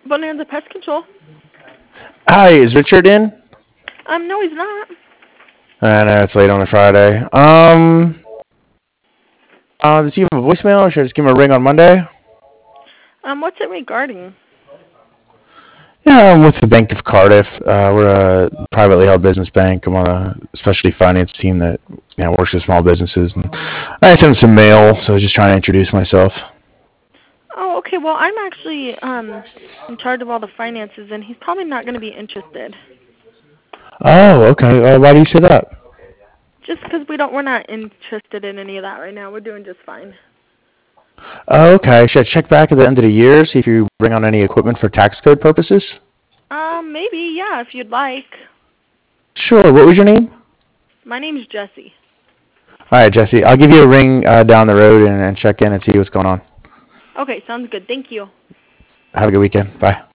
Bonanza Pest Control. Hi, is Richard in? No, he's not. I know it's late on a Friday. Does he have a voicemail, or should I just give him a ring on Monday? What's it regarding? Yeah, I'm with the Bank of Cardiff. We're a privately held business bank. I'm on a specialty finance team that works with small businesses. And I sent him some mail, so I was just trying to introduce myself. Oh, okay. Well, I'm actually in charge of all the finances, and he's probably not going to be interested. Oh, okay. Why do you say that? Just because we're not interested in any of that right now. We're doing just fine. Oh, okay. Should I check back at the end of the year, see if you bring on any equipment for tax code purposes? Maybe, yeah, if you'd like. Sure. What was your name? My name's Jessie. All right, Jesse. I'll give you a ring down the road and check in and see what's going on. Okay, sounds good. Thank you. Have a good weekend. Bye.